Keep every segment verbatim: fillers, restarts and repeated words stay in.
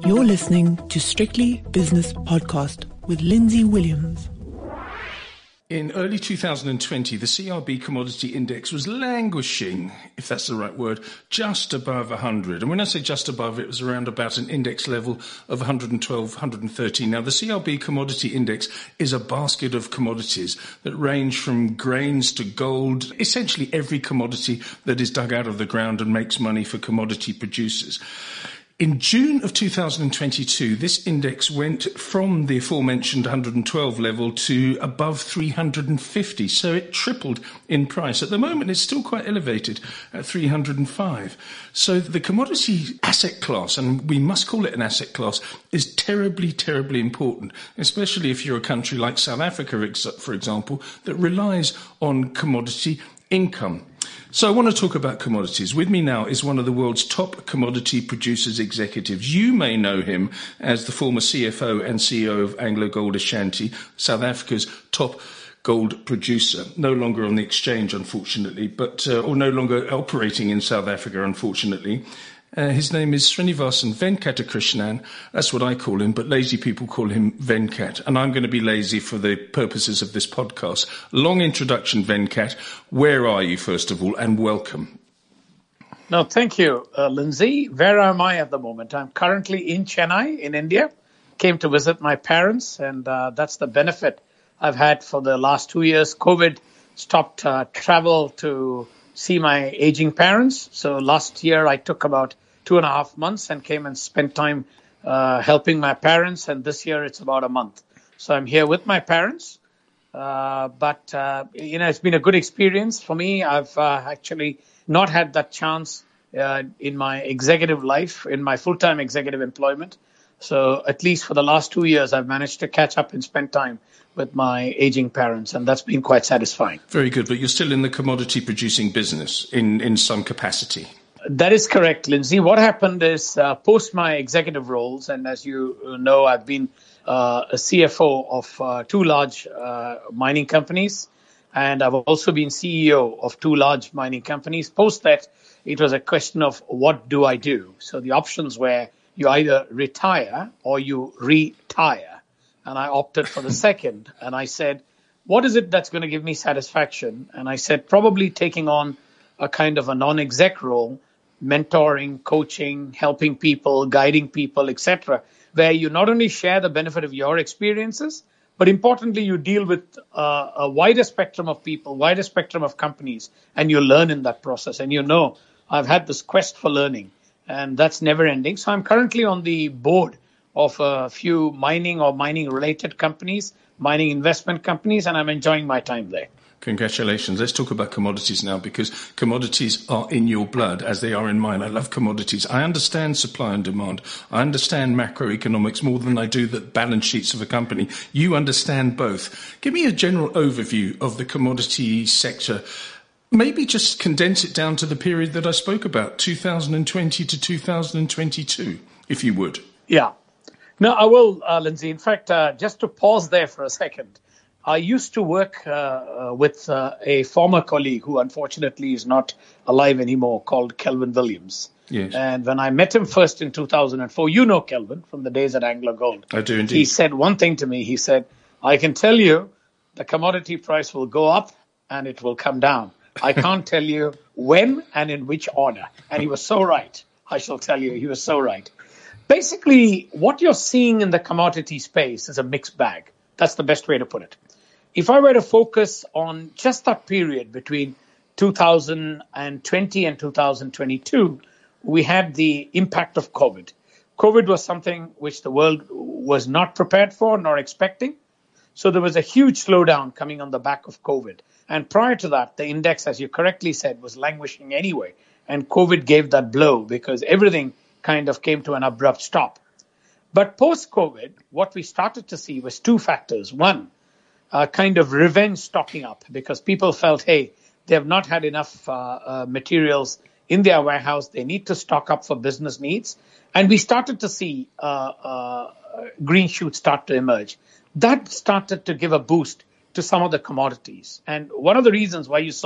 You're listening to Strictly Business Podcast with Lindsay Williams. In early two thousand twenty, the C R B Commodity Index was languishing, if that's the right word, just above one hundred. And when I say just above, it was around about an index level of one hundred twelve, one hundred thirteen. Now, the C R B Commodity Index is a basket of commodities that range from grains to gold, essentially every commodity that is dug out of the ground and makes money for commodity producers. In June of two thousand twenty-two, this index went from the aforementioned one hundred twelve level to above three hundred fifty, so it tripled in price. At the moment, it's still quite elevated at three hundred five. So the commodity asset class, and we must call it an asset class, is terribly, terribly important, especially if you're a country like South Africa, for example, that relies on commodity income. So I want to talk about commodities. With me now is one of the world's top commodity producers executives. You may know him as the former C F O and C E O of AngloGold Ashanti, South Africa's top gold producer. No longer on the exchange, unfortunately, but uh, or no longer operating in South Africa, unfortunately. Uh, his name is Srinivasan Venkatakrishnan. That's what I call him, but lazy people call him Venkat. And I'm going to be lazy for the purposes of this podcast. Long introduction, Venkat. Where are you, first of all, and welcome? No, thank you, uh, Lindsay. Where am I at the moment? I'm currently in Chennai, in India. Came to visit my parents, and uh, that's the benefit I've had for the last two years. COVID stopped uh, travel to see my aging parents. So last year I took about two and a half months and came and spent time uh, helping my parents. And this year it's about a month. So I'm here with my parents. Uh, but, uh, you know, it's been a good experience for me. I've uh, actually not had that chance uh, in my executive life, in my full-time executive employment. So at least for the last two years, I've managed to catch up and spend time with my aging parents, and that's been quite satisfying. Very good, but you're still in the commodity producing business in, in some capacity. That is correct, Lindsay. What happened is uh, post my executive roles, and as you know, I've been uh, a C F O of uh, two large uh, mining companies, and I've also been C E O of two large mining companies. Post that, it was a question of what do I do? So the options were you either retire or you retire. And I opted for the second. And I said, what is it that's going to give me satisfaction? And I said, probably taking on a kind of a non-exec role, mentoring, coaching, helping people, guiding people, et cetera, where you not only share the benefit of your experiences, but importantly, you deal with uh, a wider spectrum of people, wider spectrum of companies, and you learn in that process. And you know, I've had this quest for learning, and that's never ending. So I'm currently on the board of a few mining or mining-related companies, mining investment companies, and I'm enjoying my time there. Congratulations. Let's talk about commodities now, because commodities are in your blood as they are in mine. I love commodities. I understand supply and demand. I understand macroeconomics more than I do the balance sheets of a company. You understand both. Give me a general overview of the commodity sector. Maybe just condense it down to the period that I spoke about, two thousand twenty to two thousand twenty-two, if you would. Yeah. No, I will, uh, Lindsay. In fact, uh, just to pause there for a second, I used to work uh, uh, with uh, a former colleague who unfortunately is not alive anymore, called Kelvin Williams. Yes. And when I met him first in two thousand four, you know Kelvin from the days at AngloGold. I do indeed. He said one thing to me. He said, I can tell you the commodity price will go up and it will come down. I can't tell you when and in which order. And he was so right. I shall tell you, he was so right. Basically, what you're seeing in the commodity space is a mixed bag. That's the best way to put it. If I were to focus on just that period between two thousand twenty and two thousand twenty-two, we had the impact of COVID. COVID was something which the world was not prepared for nor expecting. So there was a huge slowdown coming on the back of COVID. And prior to that, the index, as you correctly said, was languishing anyway. And COVID gave that blow because everything kind of came to an abrupt stop. But post-COVID, what we started to see was two factors. One, a kind of revenge stocking up because people felt, hey, they have not had enough uh, uh, materials in their warehouse. They need to stock up for business needs. And we started to see uh, uh, green shoots start to emerge. That started to give a boost to some of the commodities. And one of the reasons why you saw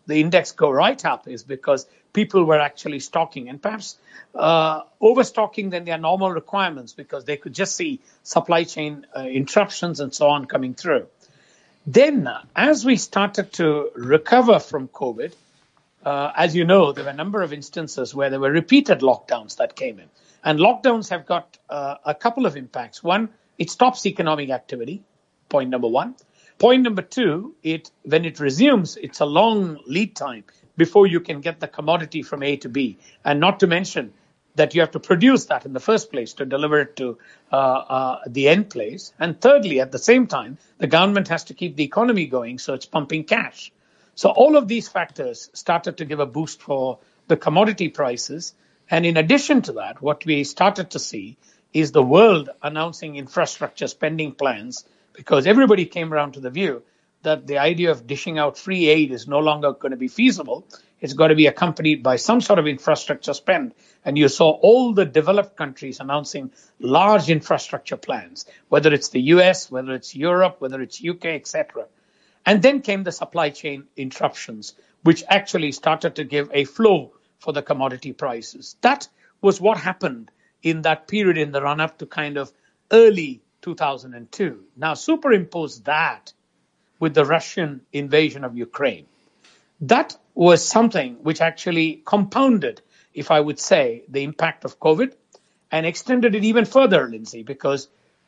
the index go right up is because people were actually stocking and perhaps uh, overstocking than their normal requirements because they could just see supply chain uh, interruptions and so on coming through. Then, uh, as we started to recover from COVID, uh, as you know, there were a number of instances where there were repeated lockdowns that came in. And lockdowns have got uh, a couple of impacts. One, it stops economic activity, point number one. Point number two, it when it resumes, it's a long lead time before you can get the commodity from A to B. And not to mention that you have to produce that in the first place to deliver it to uh, uh, the end place. And thirdly, at the same time, the government has to keep the economy going, so it's pumping cash. So all of these factors started to give a boost for the commodity prices. And in addition to that, what we started to see is the world announcing infrastructure spending plans, because everybody came around to the view that the idea of dishing out free aid is no longer going to be feasible. It's got to be accompanied by some sort of infrastructure spend. And you saw all the developed countries announcing large infrastructure plans, whether it's the U S, whether it's Europe, whether it's U K, et cetera. And then came the supply chain interruptions, which actually started to give a flow for the commodity prices. That was what happened in that period in the run-up to kind of early two thousand two. Now, superimpose that with the Russian invasion of Ukraine. That was something which actually compounded, if I would say, the impact of COVID and extended it even further, Lindsay, because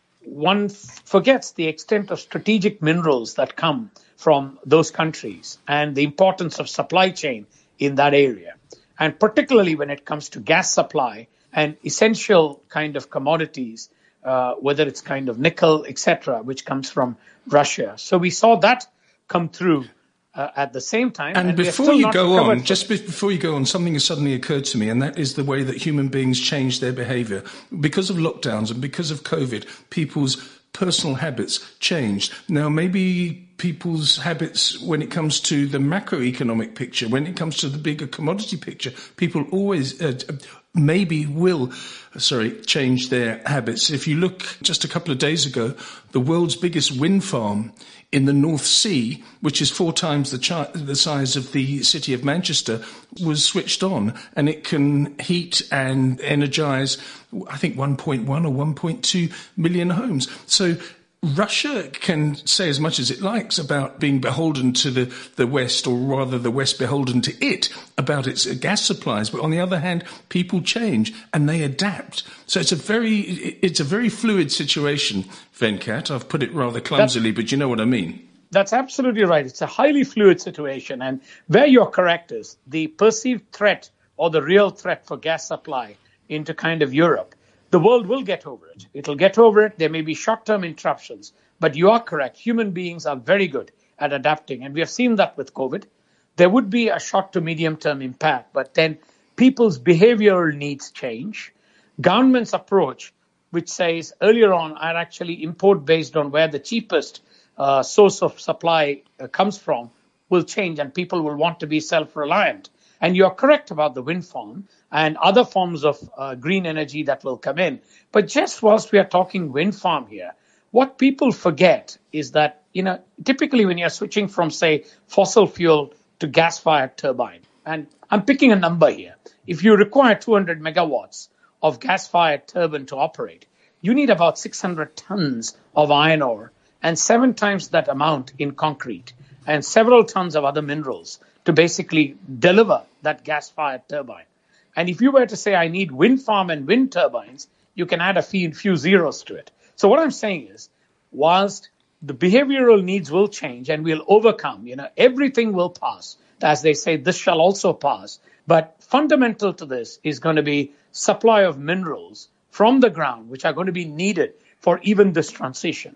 one forgets the extent of strategic minerals that come from those countries and the importance of supply chain in that area. And particularly when it comes to gas supply and essential kind of commodities, uh, whether it's kind of nickel, et cetera, which comes from Russia. So we saw that come through uh, at the same time. And, and before you go on, just before you go on, something has suddenly occurred to me, and that is the way that human beings change their behavior. Because of lockdowns and because of COVID, people's personal habits changed. Now, maybe people's habits when it comes to the macroeconomic picture, when it comes to the bigger commodity picture, people always uh, maybe will, sorry, change their habits. If you look just a couple of days ago, the world's biggest wind farm in the North Sea, which is four times the, chi- the size of the city of Manchester, was switched on, and it can heat and energize, I think, one point one or one point two million homes. So Russia can say as much as it likes about being beholden to the, the West, or rather the West beholden to it, about its gas supplies. But on the other hand, people change and they adapt. So it's a very, it's a very fluid situation, Venkat. I've put it rather clumsily, that's, but you know what I mean. That's absolutely right. It's a highly fluid situation. And where you're correct is the perceived threat or the real threat for gas supply into kind of Europe, the world will get over it. It'll get over it. There may be short-term interruptions, but you are correct. Human beings are very good at adapting, and we have seen that with COVID. There would be a short to medium-term impact, but then people's behavioral needs change. Government's approach, which says earlier on, I'd actually import based on where the cheapest uh, source of supply uh, comes from, will change, and people will want to be self-reliant. And you're correct about the wind farm and other forms of uh, green energy that will come in. But just whilst we are talking wind farm here, what people forget is that, you know, typically when you're switching from, say, fossil fuel to gas-fired turbine, and I'm picking a number here, if you require two hundred megawatts of gas-fired turbine to operate, you need about six hundred tons of iron ore and seven times that amount in concrete and several tons of other minerals to basically deliver that gas-fired turbine. And if you were to say, I need wind farm and wind turbines, you can add a few, few zeros to it. So what I'm saying is, whilst the behavioral needs will change and we'll overcome, you know, everything will pass. As they say, this shall also pass. But fundamental to this is going to be supply of minerals from the ground, which are going to be needed for even this transition.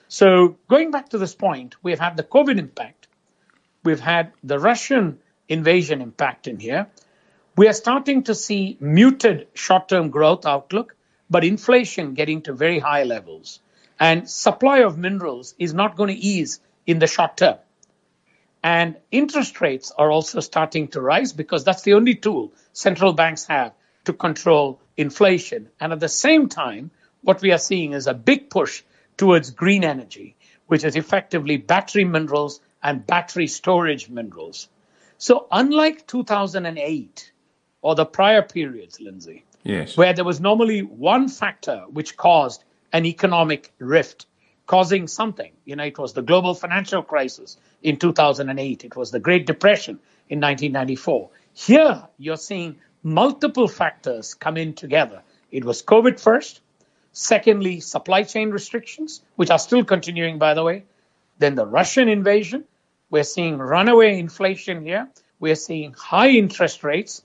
So going back to this point, we've had the COVID impact. We've had the Russian invasion impact in here. We are starting to see muted short-term growth outlook, but inflation getting to very high levels. And supply of minerals is not going to ease in the short term. And interest rates are also starting to rise because that's the only tool central banks have to control inflation. And at the same time, what we are seeing is a big push towards green energy, which is effectively battery minerals and battery storage minerals. So unlike two thousand eight or the prior periods, Lindsay, yes, where there was normally one factor which caused an economic rift, causing something. You know, it was the global financial crisis in two thousand eight. It was the Great Depression in nineteen ninety-four. Here, you're seeing multiple factors come in together. It was COVID first. Secondly, supply chain restrictions, which are still continuing, by the way. Then the Russian invasion. We're seeing runaway inflation here. We're seeing high interest rates,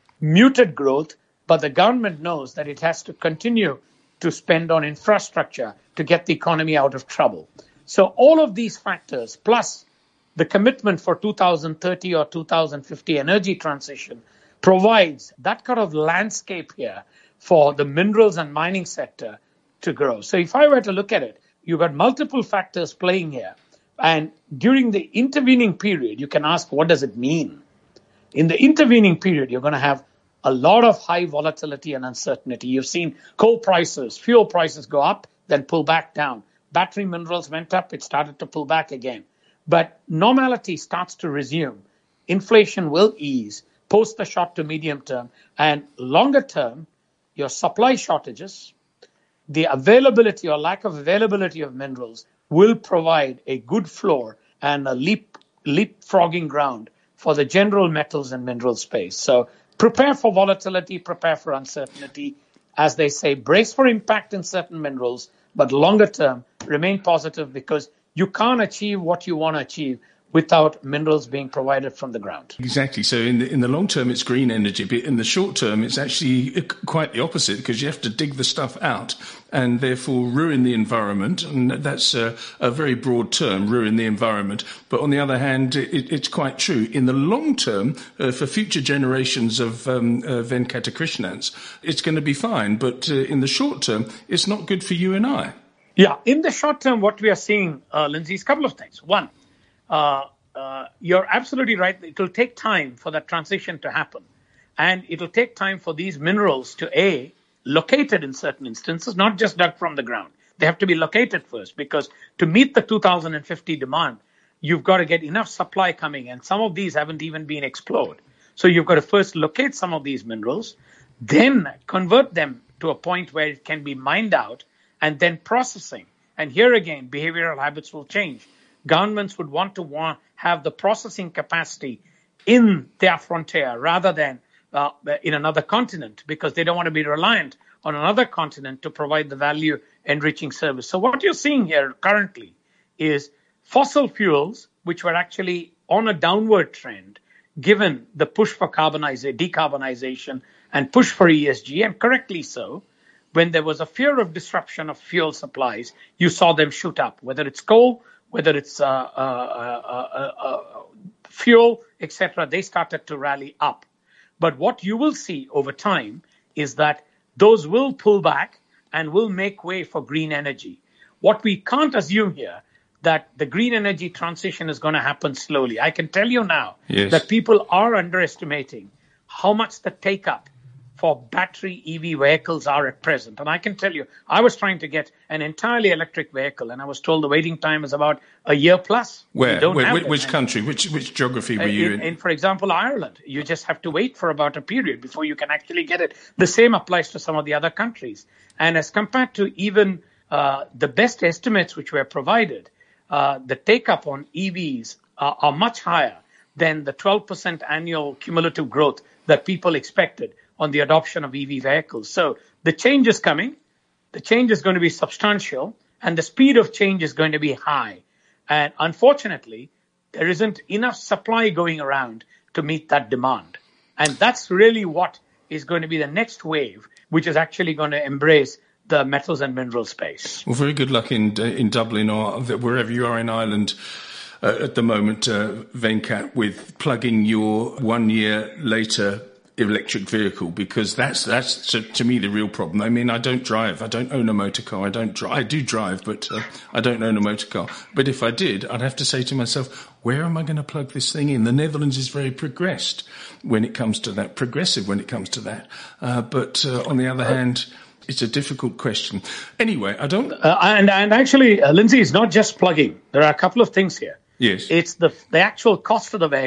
muted growth, but the government knows that it has to continue to spend on infrastructure to get the economy out of trouble. So all of these factors, plus the commitment for two thousand thirty or two thousand fifty energy transition, provides that kind of landscape here for the minerals and mining sector to grow. So if I were to look at it, you've got multiple factors playing here. And during the intervening period, you can ask, what does it mean? In the intervening period, you're going to have a lot of high volatility and uncertainty. You've seen coal prices, fuel prices go up, then pull back down. Battery minerals went up, it started to pull back again. But normality starts to resume. Inflation will ease post the short to medium term, and longer term, your supply shortages, the availability or lack of availability of minerals will provide a good floor and a leap leapfrogging ground for the general metals and mineral space. So prepare for volatility, prepare for uncertainty. As they say, brace for impact in certain minerals, but longer term, remain positive, because you can't achieve what you want to achieve without minerals being provided from the ground. Exactly. So in the, in the long term, it's green energy, but in the short term, it's actually quite the opposite, because you have to dig the stuff out and therefore ruin the environment. And that's a, a very broad term, ruin the environment. But on the other hand, it, it's quite true. In the long term, uh, for future generations of um, uh, Venkatrakrishnans, it's going to be fine. But uh, in the short term, it's not good for you and I. Yeah. In the short term, what we are seeing, uh, Lindsay, is a couple of things. One, Uh, uh, you're absolutely right. It will take time for that transition to happen. And it will take time for these minerals to, A, located in certain instances, not just dug from the ground. They have to be located first, because to meet the two thousand fifty demand, you've got to get enough supply coming, and some of these haven't even been explored. So you've got to first locate some of these minerals, then convert them to a point where it can be mined out, and then processing. And here again, behavioral habits will change. Governments would want to want, have the processing capacity in their frontier rather than uh, in another continent, because they don't want to be reliant on another continent to provide the value enriching service. So what you're seeing here currently is fossil fuels, which were actually on a downward trend, given the push for carbonization, decarbonization and push for E S G, and correctly so. When there was a fear of disruption of fuel supplies, you saw them shoot up, whether it's coal, whether it's uh, uh, uh, uh, uh, fuel, et cetera, they started to rally up. But what you will see over time is that those will pull back and will make way for green energy. What we can't assume here, that the green energy transition is going to happen slowly. I can tell you now yes. that people are underestimating how much the take-up for battery E V vehicles are at present. And I can tell you, I was trying to get an entirely electric vehicle, and I was told the waiting time is about a year plus. Where? Don't Where have which, it. which country? Which which geography were you in, in? In, for example, Ireland. You just have to wait for about a period before you can actually get it. The same applies to some of the other countries. And as compared to even uh, the best estimates which were provided, uh, the take-up on E Vs are, are much higher than the twelve percent annual cumulative growth that people expected on the adoption of E V vehicles. So the change is coming, the change is going to be substantial, and the speed of change is going to be high. And unfortunately, there isn't enough supply going around to meet that demand. And that's really what is going to be the next wave, which is actually going to embrace the metals and mineral space. Well, very good luck in in Dublin or wherever you are in Ireland uh, at the moment, uh, Venkat, with plugging your one year later electric vehicle, because that's that's to, to me the real problem. I mean, I don't drive. I don't own a motor car. I don't drive. I do drive, but uh, I don't own a motor car. But if I did, I'd have to say to myself, where am I going to plug this thing in? The Netherlands is very progressed when it comes to that, progressive when it comes to that. Uh, but uh, on the other hand, it's a difficult question. Anyway, I don't. Uh, and and actually, uh, Lindsay, it's not just plugging. There are a couple of things here. Yes. It's the the actual cost of the vehicle.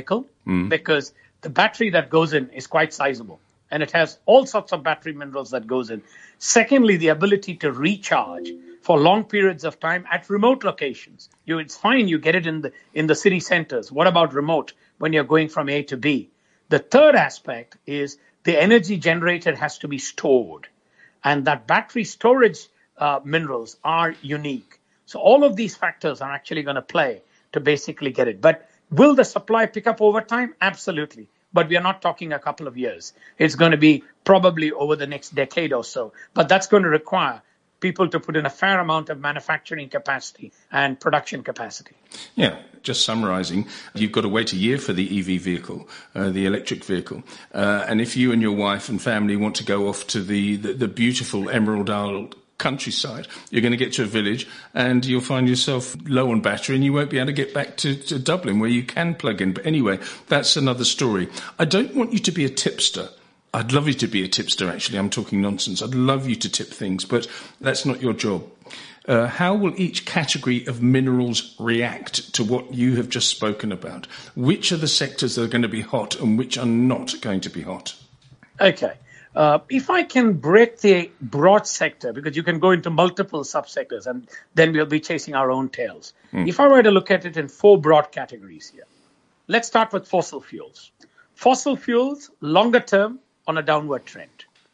mm. because the battery that goes in is quite sizable. And it has all sorts of battery minerals that goes in. Secondly, the ability to recharge for long periods of time at remote locations. You, it's fine, you get it in the in the city centers. What about remote when you're going from A to B? The third aspect is the energy generated has to be stored. And that battery storage uh, minerals are unique. So all of these factors are actually going to play to basically get it. But will the supply pick up over time? Absolutely. But we are not talking a couple of years. It's going to be probably over the next decade or so. But that's going to require people to put in a fair amount of manufacturing capacity and production capacity. Yeah, just summarizing, you've got to wait a year for the E V vehicle, uh, the electric vehicle. Uh, and if you and your wife and family want to go off to the, the, the beautiful Emerald Isle countryside, you're going to get to a village and you'll find yourself low on battery and you won't be able to get back to, to Dublin where you can plug in. But anyway, that's another story. I don't want you to be a tipster. I'd love you to be a tipster, actually. I'm talking nonsense. I'd love you to tip things, but that's not your job. Uh, how will each category of minerals react to what you have just spoken about? Which are the sectors that are going to be hot and which are not going to be hot? Okay. Uh, if I can break the broad sector, because you can go into multiple subsectors and then we'll be chasing our own tails. Mm. If I were to look at it in four broad categories here, let's start with fossil fuels. Fossil fuels, longer term, on a downward trend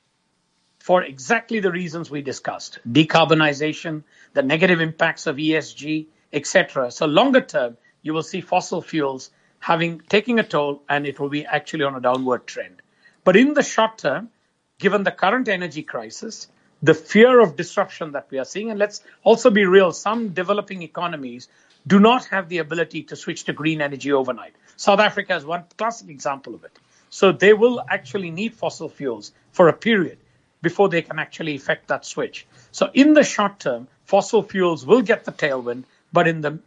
for exactly the reasons we discussed. Decarbonization, the negative impacts of E S G, et cetera. So longer term, you will see fossil fuels having taking a toll and it will be actually on a downward trend. But in the short term, given the current energy crisis, the fear of disruption that we are seeing, and let's also be real, some developing economies do not have the ability to switch to green energy overnight. South Africa is one classic example of it. So they will actually need fossil fuels for a period before they can actually effect that switch. So in the short term, fossil fuels will get the tailwind, but in the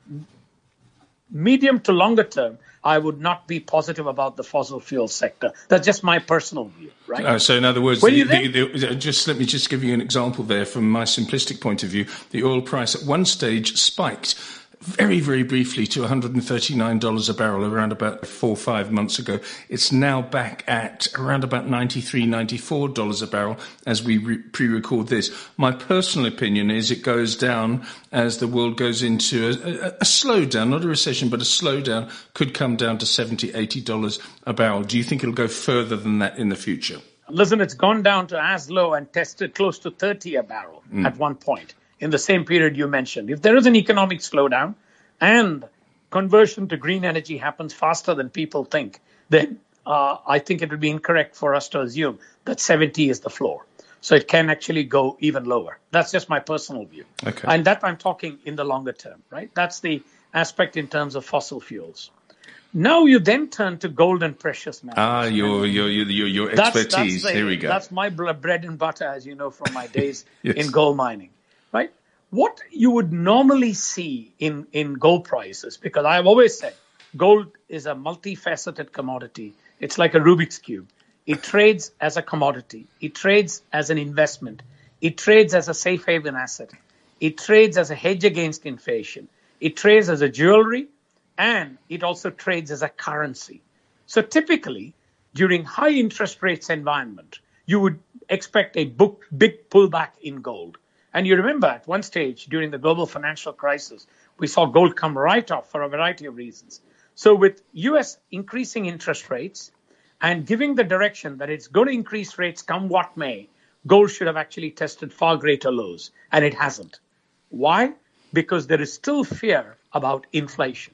medium to longer term, I would not be positive about the fossil fuel sector. That's just my personal view, right? Uh, so in other words, the, the, the, the, just let me just give you an example there from my simplistic point of view. The oil price at one stage spiked very, very briefly to one hundred thirty-nine dollars a barrel around about four or five months ago. It's now back at around about ninety-three, ninety-four dollars a barrel as we re- pre-record this. My personal opinion is it goes down as the world goes into a, a, a slowdown, not a recession, but a slowdown, could come down to seventy, eighty dollars a barrel. Do you think it'll go further than that in the future? Listen, it's gone down to as low and tested close to thirty a barrel mm. at one point. In the same period you mentioned. If there is an economic slowdown and conversion to green energy happens faster than people think, then uh, I think it would be incorrect for us to assume that seventy is the floor. So it can actually go even lower. That's just my personal view. Okay. And that I'm talking in the longer term, right? That's the aspect in terms of fossil fuels. Now you then turn to gold and precious metals. Ah, your your your your expertise. That's, that's the, Here we go. That's my bread and butter, as you know, from my days yes. in gold mining. Right? What you would normally see in, in gold prices, because I've always said gold is a multifaceted commodity. It's like a Rubik's Cube. It trades as a commodity. It trades as an investment. It trades as a safe haven asset. It trades as a hedge against inflation. It trades as a jewelry, and it also trades as a currency. So typically, during high interest rates environment, you would expect a book, big pullback in gold. And you remember at one stage during the global financial crisis, we saw gold come right off for a variety of reasons. So with U S increasing interest rates and giving the direction that it's going to increase rates come what may, gold should have actually tested far greater lows, and it hasn't. Why? Because there is still fear about inflation.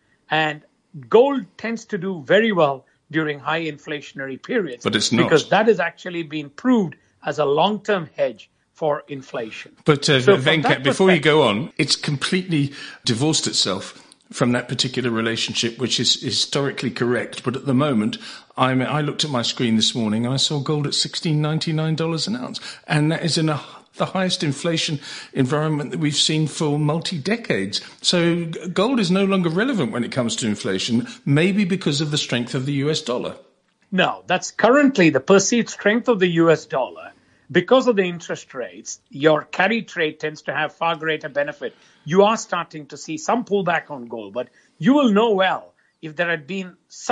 And gold tends to do very well during high inflationary periods. But it's not. Because that has actually been proved as a long-term hedge for inflation. But uh, so Venkat, before you go on, it's completely divorced itself from that particular relationship, which is historically correct. But at the moment, I'm, I looked at my screen this morning and I saw gold at sixteen ninety-nine dollars an ounce. And that is in a, the highest inflation environment that we've seen for multi-decades. So gold is no longer relevant when it comes to inflation, maybe because of the strength of the U S dollar. No, that's currently the perceived strength of the U S dollar. Because of the interest rates, your carry trade tends to have far greater benefit. You are starting to see some pullback on gold, but you will know well if there had been such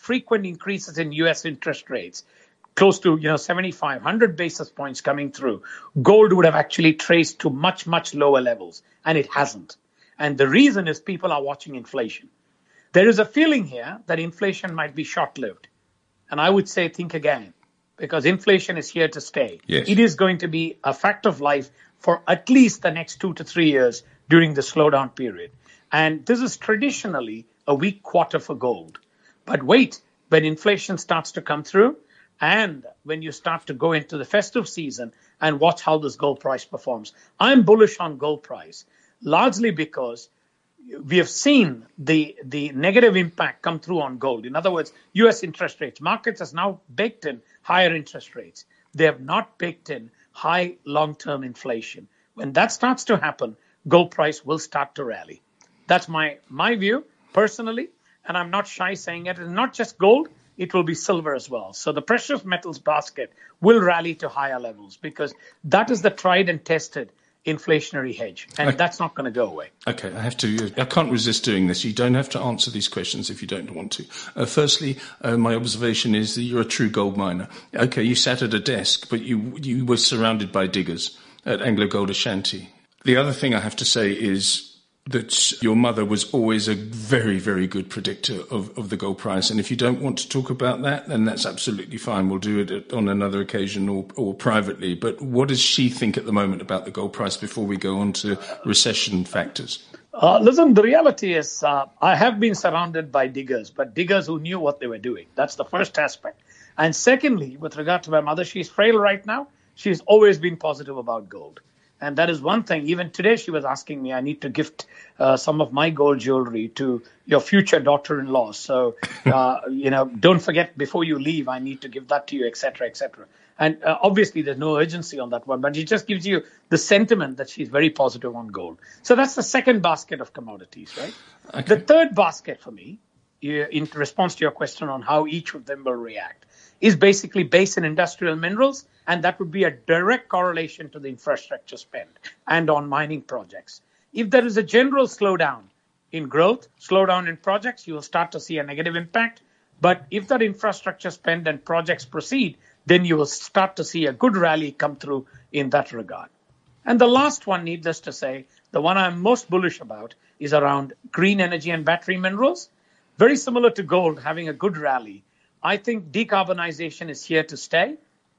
frequent increases in U S interest rates, close to, you know, seventy-five, one hundred basis points coming through, gold would have actually traced to much, much lower levels, and it hasn't. And the reason is people are watching inflation. There is a feeling here that inflation might be short-lived. And I would say think again, because inflation is here to stay. Yes. It is going to be a fact of life for at least the next two to three years during the slowdown period. And this is traditionally a weak quarter for gold. But wait, when inflation starts to come through, and when you start to go into the festive season and watch how this gold price performs, I'm bullish on gold price, largely because we have seen the, the negative impact come through on gold. In other words, U S interest rates. Markets has now baked in higher interest rates. They have not baked in high long-term inflation. When that starts to happen, gold price will start to rally. That's my, my view personally, and I'm not shy saying it. And not just gold, it will be silver as well. So the precious metals basket will rally to higher levels because that is the tried and tested inflationary hedge, and okay. that's not going to go away. Okay, I have to. I can't resist doing this. You don't have to answer these questions if you don't want to. Uh, firstly, uh, my observation is that you're a true gold miner. Okay, you sat at a desk, but you you were surrounded by diggers at Anglo Gold Ashanti. The other thing I have to say is that your mother was always a very, very good predictor of, of the gold price. And if you don't want to talk about that, then that's absolutely fine. We'll do it on another occasion or, or privately. But what does she think at the moment about the gold price before we go on to recession factors? Uh, listen, the reality is uh, I have been surrounded by diggers, but diggers who knew what they were doing. That's the first aspect. And secondly, with regard to my mother, she's frail right now. She's always been positive about gold. And that is one thing. Even today, she was asking me, I need to gift uh, some of my gold jewelry to your future daughter-in-law. So, uh, you know, don't forget before you leave, I need to give that to you, et cetera, et cetera. And uh, obviously, there's no urgency on that one, but it just gives you the sentiment that she's very positive on gold. So that's the second basket of commodities, right? Okay. The third basket for me, in response to your question on how each of them will react, is basically base and industrial minerals, and that would be a direct correlation to the infrastructure spend and on mining projects. If there is a general slowdown in growth, slowdown in projects, you will start to see a negative impact. But if that infrastructure spend and projects proceed, then you will start to see a good rally come through in that regard. And the last one, needless to say, the one I'm most bullish about is around green energy and battery minerals. Very similar to gold, having a good rally. I think decarbonization is here to stay.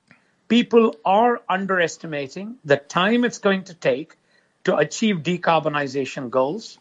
People are underestimating the time it's going to take to achieve decarbonization goals,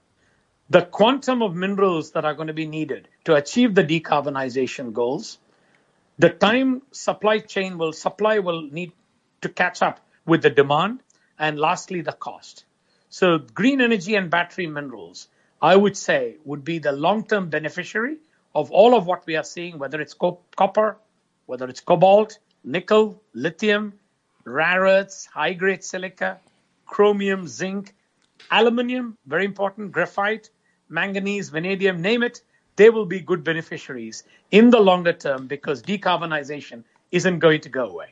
the quantum of minerals that are going to be needed to achieve the decarbonization goals, the time supply chain will supply will need to catch up with the demand, and lastly, the cost. So green energy and battery minerals, I would say, would be the long-term beneficiary of all of what we are seeing, whether it's co- copper, whether it's cobalt, nickel, lithium, rare earths, high-grade silica, chromium, zinc, aluminium, very important, graphite, manganese, vanadium, name it, they will be good beneficiaries in the longer term because decarbonization isn't going to go away.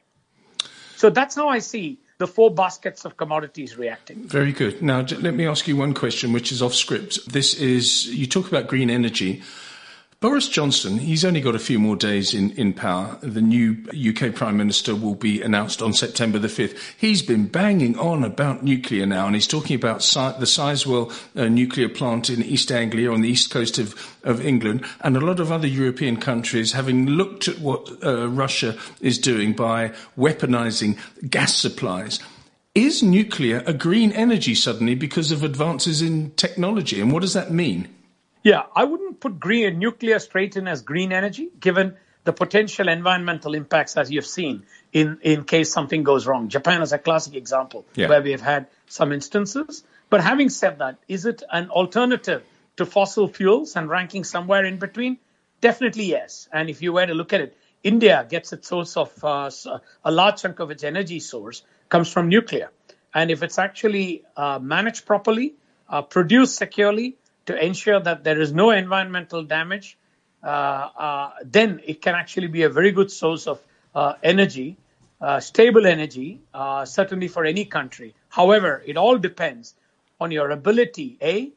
So that's how I see the four baskets of commodities reacting. Very good. Now, let me ask you one question, which is off script. This is, you talk about green energy. Boris Johnson, he's only got a few more days in, in power. The new U K Prime Minister will be announced on September the fifth. He's been banging on about nuclear now, and he's talking about si- the Sizewell uh, nuclear plant in East Anglia on the east coast of, of England, and a lot of other European countries having looked at what uh, Russia is doing by weaponizing gas supplies. Is nuclear a green energy suddenly because of advances in technology, and what does that mean? Yeah, I wouldn't put green nuclear straight in as green energy, given the potential environmental impacts, as you've seen, in, in case something goes wrong. Japan is a classic example yeah. where we have had some instances. But having said that, is it an alternative to fossil fuels and ranking somewhere in between? Definitely yes. And if you were to look at it, India gets its source of uh, a large chunk of its energy source comes from nuclear. And if it's actually uh, managed properly, uh, produced securely, to ensure that there is no environmental damage, uh, uh, then it can actually be a very good source of uh, energy, uh, stable energy, uh, certainly for any country. However, it all depends on your ability, A,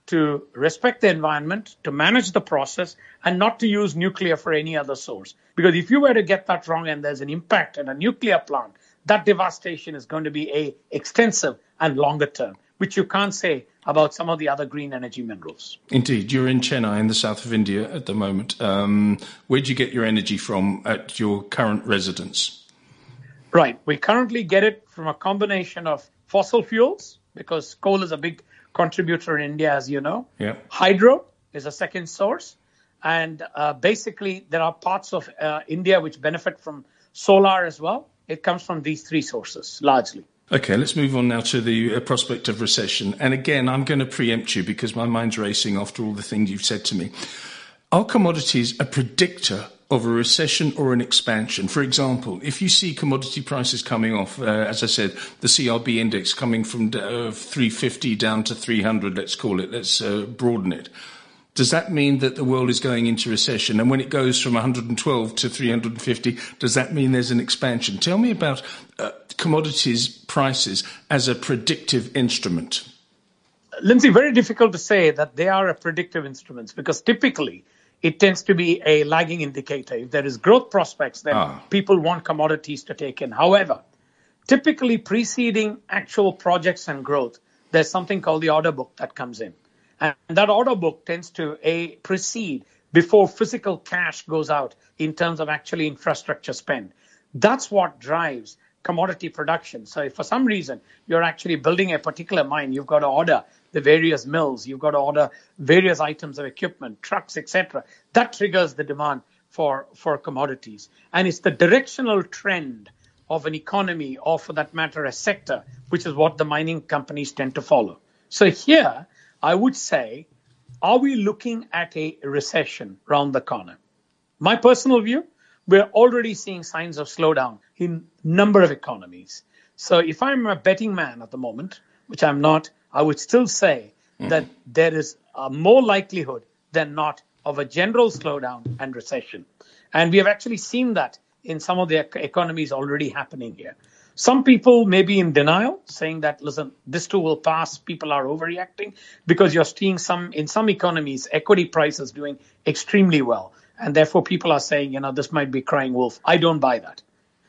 to respect the environment, to manage the process, and not to use nuclear for any other source. Because if you were to get that wrong and there's an impact in a nuclear plant, that devastation is going to be a extensive and longer term, which you can't say about some of the other green energy minerals. Indeed. You're in Chennai in the south of India at the moment. Um, where do you get your energy from at your current residence? Right. We currently get it from a combination of fossil fuels, because coal is a big contributor in India, as you know. Yeah. Hydro is a second source. And uh, basically, there are parts of uh, India which benefit from solar as well. It comes from these three sources, largely. Okay, let's move on now to the uh, prospect of recession. And again, I'm going to preempt you because my mind's racing after all the things you've said to me. Are commodities a predictor of a recession or an expansion? For example, if you see commodity prices coming off, uh, as I said, the C R B index coming from uh, three fifty down to three hundred, let's call it, let's uh, broaden it. Does that mean that the world is going into recession? And when it goes from one hundred twelve to three hundred fifty, does that mean there's an expansion? Tell me about uh, commodities prices as a predictive instrument. Lindsay, very difficult to say that they are a predictive instrument, because typically it tends to be a lagging indicator. If there is growth prospects, then ah. people want commodities to take in. However, typically preceding actual projects and growth, there's something called the order book that comes in. And that order book tends to a precede before physical cash goes out in terms of actually infrastructure spend. That's what drives commodity production. So if for some reason you're actually building a particular mine, you've got to order the various mills, you've got to order various items of equipment, trucks, et cetera. That triggers the demand for, for commodities. And it's the directional trend of an economy, or for that matter, a sector, which is what the mining companies tend to follow. So here, I would say, are we looking at a recession around the corner? My personal view, we're already seeing signs of slowdown in a number of economies. So if I'm a betting man at the moment, which I'm not, I would still say mm-hmm. that there is a more likelihood than not of a general slowdown and recession. And we have actually seen that in some of the economies already happening here. Some people may be in denial, saying that, listen, this too will pass. People are overreacting, because you're seeing some in some economies, equity prices doing extremely well. And therefore, people are saying, you know, this might be crying wolf. I don't buy that.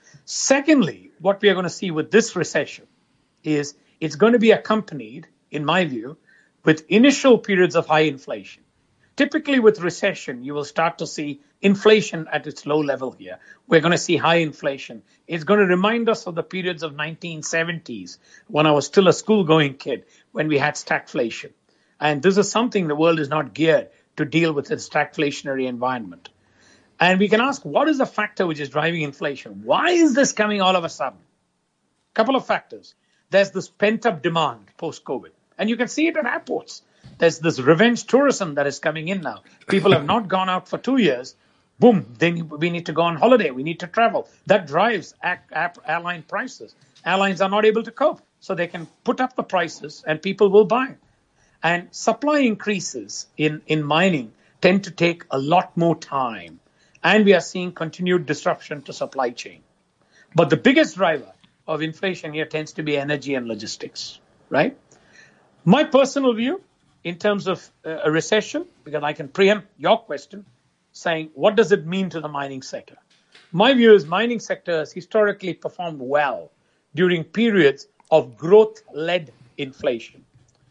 Secondly, what we are going to see with this recession is it's going to be accompanied, in my view, with initial periods of high inflation. Typically with recession, you will start to see inflation at its low level here. We're going to see high inflation. It's going to remind us of the periods of nineteen seventies, when I was still a school-going kid, when we had stagflation. And this is something the world is not geared to deal with, its stagflationary environment. And we can ask, what is the factor which is driving inflation? Why is this coming all of a sudden? A couple of factors. There's this pent-up demand post-COVID. And you can see it at airports. There's this revenge tourism that is coming in now. People have not gone out for two years. Boom, then we need to go on holiday. We need to travel. That drives airline prices. Airlines are not able to cope, so they can put up the prices and people will buy. And supply increases in, in mining tend to take a lot more time. And we are seeing continued disruption to supply chain. But the biggest driver of inflation here tends to be energy and logistics, right? My personal view, in terms of uh, a recession, because I can preempt your question, saying, what does it mean to the mining sector? My view is mining sector has historically performed well during periods of growth-led inflation.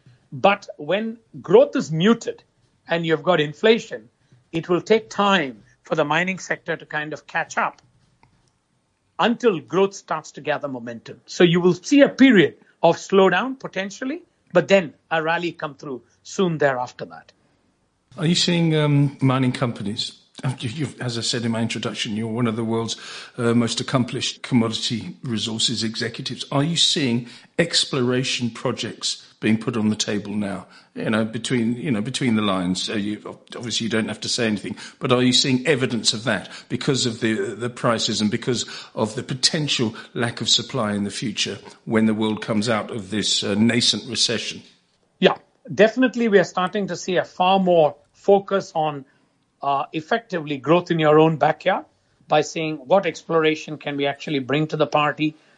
But when growth is muted and you've got inflation, it will take time for the mining sector to kind of catch up until growth starts to gather momentum. So you will see a period of slowdown potentially, but then a rally come through soon thereafter that. Are you seeing um, mining companies? You've, as I said in my introduction, you're one of the world's uh, most accomplished commodity resources executives. Are you seeing exploration projects being put on the table now? You know, between you know between the lines. Uh, you, obviously, you don't have to say anything, but are you seeing evidence of that because of the the prices and because of the potential lack of supply in the future when the world comes out of this uh, nascent recession? Yeah, definitely, we are starting to see a far more focus on Uh, effectively growth in your own backyard by seeing what exploration can we actually bring to the party,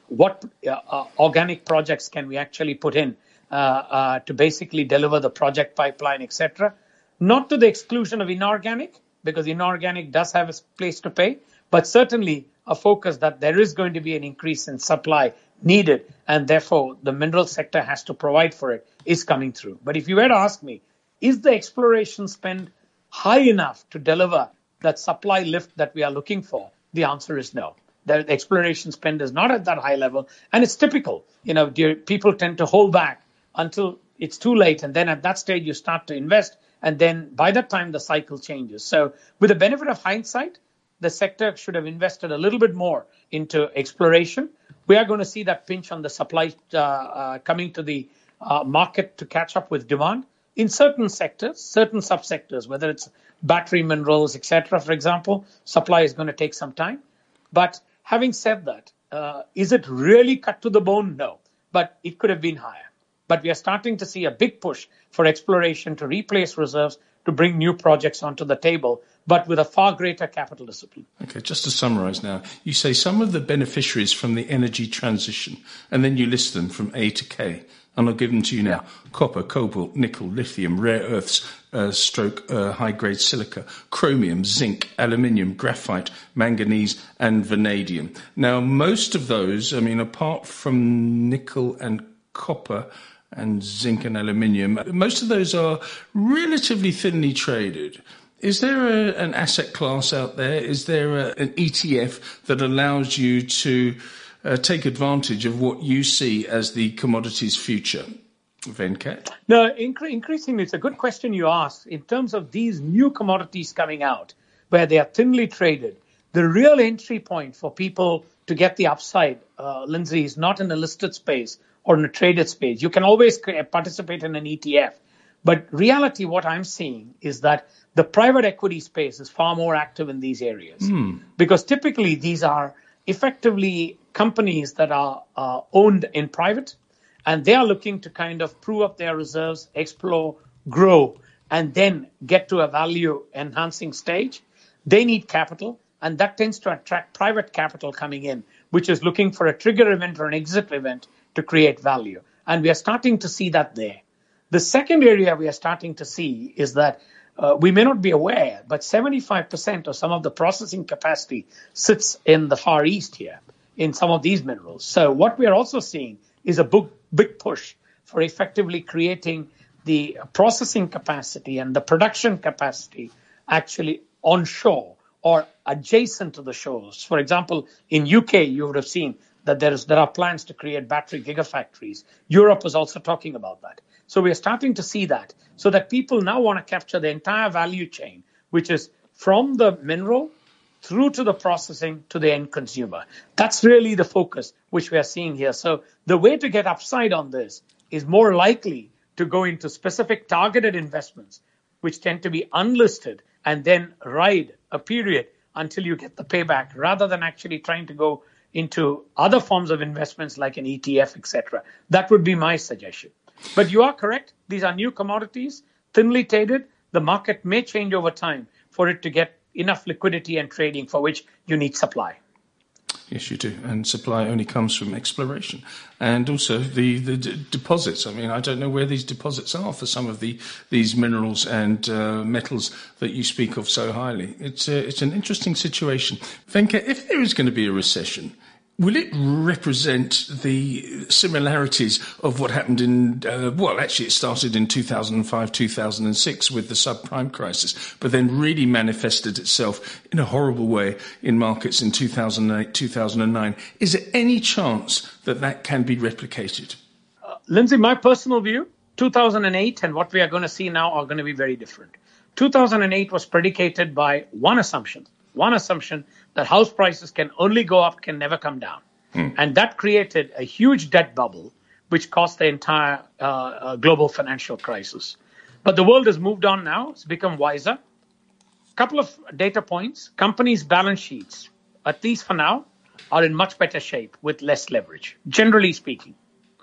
what uh, uh, organic projects can we actually put in uh, uh, to basically deliver the project pipeline, et cetera. Not to the exclusion of inorganic, because inorganic does have a place to pay, but certainly a focus that there is going to be an increase in supply needed, and therefore the mineral sector has to provide for it, is coming through. But if you were to ask me, is the exploration spend high enough to deliver that supply lift that we are looking for? The answer is no. The exploration spend is not at that high level, and it's typical. You know, people tend to hold back until it's too late, and then at that stage you start to invest, and then by that time the cycle changes. So with the benefit of hindsight, the sector should have invested a little bit more into exploration. We are going to see that pinch on the supply uh, uh, coming to the uh, market to catch up with demand in certain sectors, certain subsectors, whether it's battery minerals, et cetera, for example. Supply is going to take some time. But having said that, uh, is it really cut to the bone? No, but it could have been higher. But we are starting to see a big push for exploration to replace reserves, to bring new projects onto the table, but with a far greater capital discipline. Okay, just to summarize now, you say some of the beneficiaries from the energy transition, and then you list them from A to K, and I'll give them to you now. Yeah. Copper, cobalt, nickel, lithium, rare earths, uh, stroke, uh, high-grade silica, chromium, zinc, aluminium, graphite, manganese, and vanadium. Now, most of those, I mean, apart from nickel and copper, and zinc and aluminium, most of those are relatively thinly traded. Is there a, an asset class out there? Is there a, an E T F that allows you to uh, take advantage of what you see as the commodities future? Venkat? No, incre- increasingly, it's a good question you asked. In terms of these new commodities coming out, where they are thinly traded, the real entry point for people to get the upside, uh, Lindsay, is not in the listed space or in a traded space. You can always participate in an E T F. But reality, what I'm seeing is that the private equity space is far more active in these areas. Mm. Because typically these are effectively companies that are uh, owned in private, and they are looking to kind of prove up their reserves, explore, grow, and then get to a value enhancing stage. They need capital, and that tends to attract private capital coming in, which is looking for a trigger event or an exit event to create value. And we are starting to see that there. The second area we are starting to see is that uh, we may not be aware, but seventy-five percent of some of the processing capacity sits in the Far East here, in some of these minerals. So what we are also seeing is a big, big push for effectively creating the processing capacity and the production capacity actually onshore or adjacent to the shores. For example, in U K, you would have seen that there is there are plans to create battery gigafactories. Europe is also talking about that. So we are starting to see that, so that people now want to capture the entire value chain, which is from the mineral through to the processing to the end consumer. That's really the focus which we are seeing here. So the way to get upside on this is more likely to go into specific targeted investments, which tend to be unlisted, and then ride a period until you get the payback, rather than actually trying to go into other forms of investments like an E T F, et cetera. That would be my suggestion. But you are correct. These are new commodities, thinly traded. The market may change over time for it to get enough liquidity and trading, for which you need supply. Yes, you do. And supply only comes from exploration. And also the, the d- deposits. I mean, I don't know where these deposits are for some of the these minerals and uh, metals that you speak of so highly. It's, uh, it's an interesting situation. Venkat, if there is going to be a recession, will it represent the similarities of what happened in, uh, well, actually it started in two thousand five, two thousand six with the subprime crisis, but then really manifested itself in a horrible way in markets in two thousand eight, two thousand nine. Is there any chance that that can be replicated? Uh, Lindsay, my personal view, two thousand eight and what we are going to see now are going to be very different. two thousand eight was predicated by one assumption. One assumption that house prices can only go up, can never come down. Hmm. And that created a huge debt bubble, which caused the entire uh, uh, global financial crisis. But the world has moved on now. It's become wiser. A couple of data points. Companies' balance sheets, at least for now, are in much better shape with less leverage, generally speaking.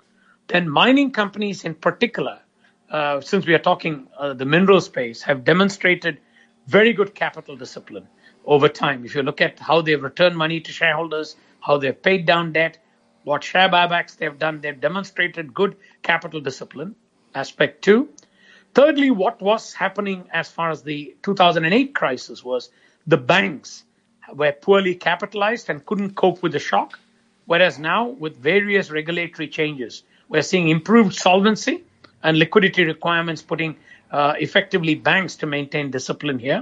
Then mining companies in particular, uh, since we are talking uh, the mineral space, have demonstrated very good capital discipline over time. If you look at how they've returned money to shareholders, how they've paid down debt, what share buybacks they've done. They've demonstrated good capital discipline, aspect two. Thirdly, what was happening as far as the two thousand eight crisis was the banks were poorly capitalized and couldn't cope with the shock, whereas now with various regulatory changes, we're seeing improved solvency and liquidity requirements putting uh, effectively banks to maintain discipline here.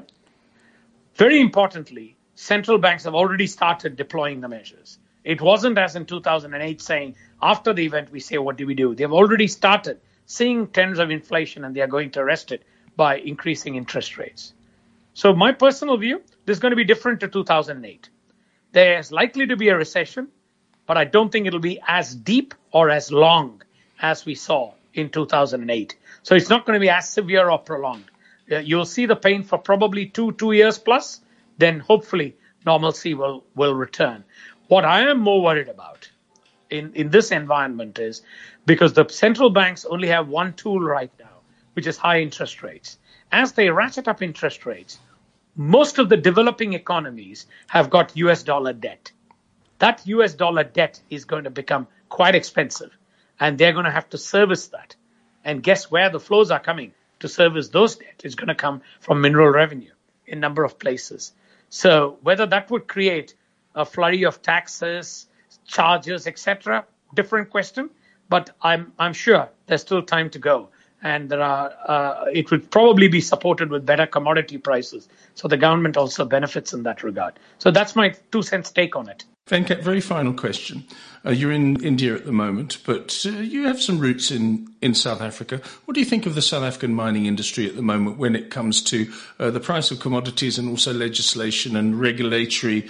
Very importantly, central banks have already started deploying the measures. It wasn't as in two thousand eight saying, after the event, we say, what do we do? They've already started seeing trends of inflation and they are going to arrest it by increasing interest rates. So my personal view, this is going to be different to two thousand eight. There's likely to be a recession, but I don't think it'll be as deep or as long as we saw in two thousand eight. So it's not going to be as severe or prolonged. Uh, you'll see the pain for probably two, two years plus, then hopefully normalcy will, will return. What I am more worried about in, in this environment is because the central banks only have one tool right now, which is high interest rates. As they ratchet up interest rates, most of the developing economies have got U S dollar debt. That U S dollar debt is going to become quite expensive, and they're going to have to service that. And guess where the flows are coming to service those debt? It's going to come from mineral revenue in a number of places. So whether that would create a flurry of taxes, charges, et cetera, different question. But I'm I'm sure there's still time to go. And there are, uh, it would probably be supported with better commodity prices. So the government also benefits in that regard. So that's my two cents take on it. Venkat, very final question. Uh, you're in India at the moment, but uh, you have some roots in, in South Africa. What do you think of the South African mining industry at the moment when it comes to uh, the price of commodities and also legislation and regulatory,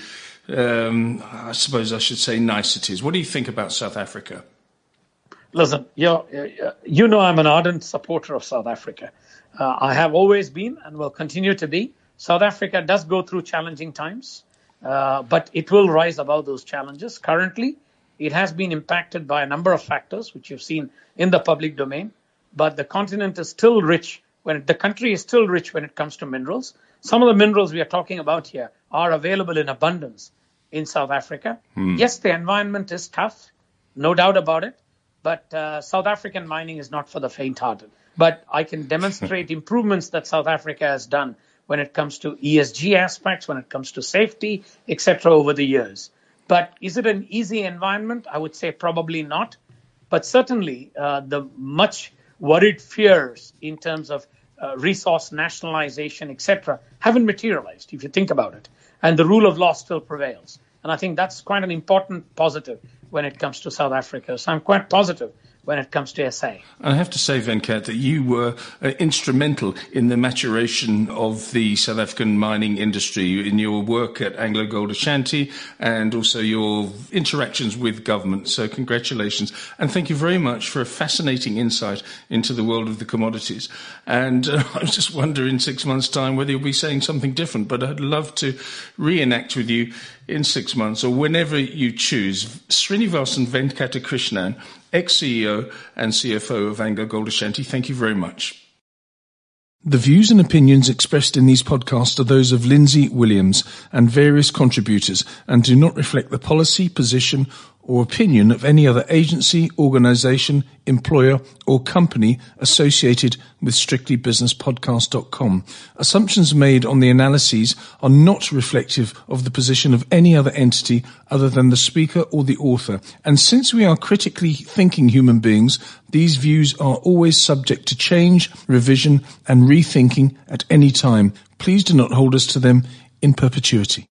um, I suppose I should say, niceties? What do you think about South Africa? Listen, you're, you know I'm an ardent supporter of South Africa. Uh, I have always been and will continue to be. South Africa does go through challenging times, uh, but it will rise above those challenges. Currently, it has been impacted by a number of factors, which you've seen in the public domain. But the continent is still rich. When it, the country is still rich when it comes to minerals. Some of the minerals we are talking about here are available in abundance in South Africa. Hmm. Yes, the environment is tough, no doubt about it. But uh, South African mining is not for the faint-hearted. But I can demonstrate improvements that South Africa has done when it comes to E S G aspects, when it comes to safety, et cetera over the years. But is it an easy environment? I would say probably not. But certainly uh, the much worried fears in terms of uh, resource nationalization, et cetera, haven't materialized, if you think about it. And the rule of law still prevails. And I think that's quite an important positive when it comes to South Africa. So I'm quite positive when it comes to S A. I have to say, Venkat, that you were uh, instrumental in the maturation of the South African mining industry in your work at AngloGold Ashanti and also your interactions with government. So congratulations. And thank you very much for a fascinating insight into the world of the commodities. And uh, I just wonder in six months' time whether you'll be saying something different. But I'd love to reenact with you in six months or whenever you choose. Srinivasan Venkatakrishnan, ex-C E O and C F O of AngloGold Ashanti, thank you very much. The views and opinions expressed in these podcasts are those of Lindsay Williams and various contributors and do not reflect the policy, position or opinion of any other agency, organisation, employer or company associated with strictly business podcast dot com. Assumptions made on the analyses are not reflective of the position of any other entity other than the speaker or the author. And since we are critically thinking human beings, these views are always subject to change, revision and rethinking at any time. Please do not hold us to them in perpetuity.